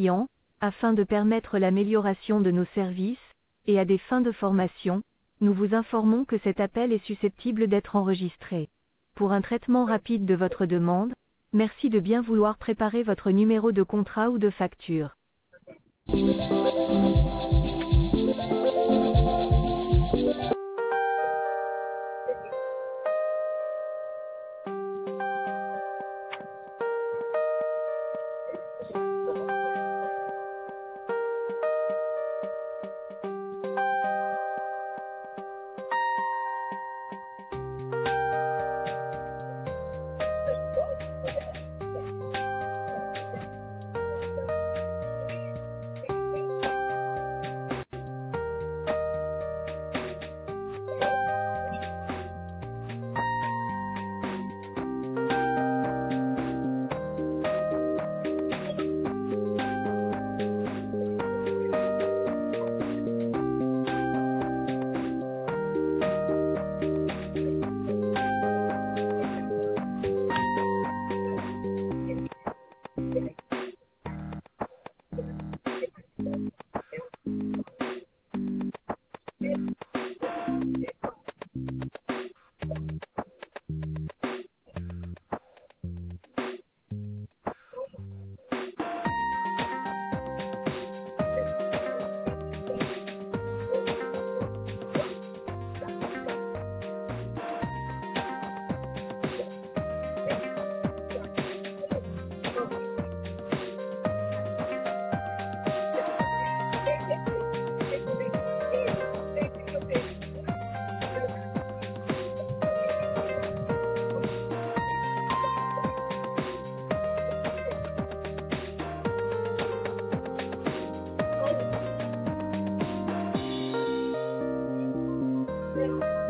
clients, afin de permettre l'amélioration de nos services, et à des fins de formation, nous vous informons que cet appel est susceptible d'être enregistré. Pour un traitement rapide de votre demande, merci de bien vouloir préparer votre numéro de contrat ou de facture. Thank you.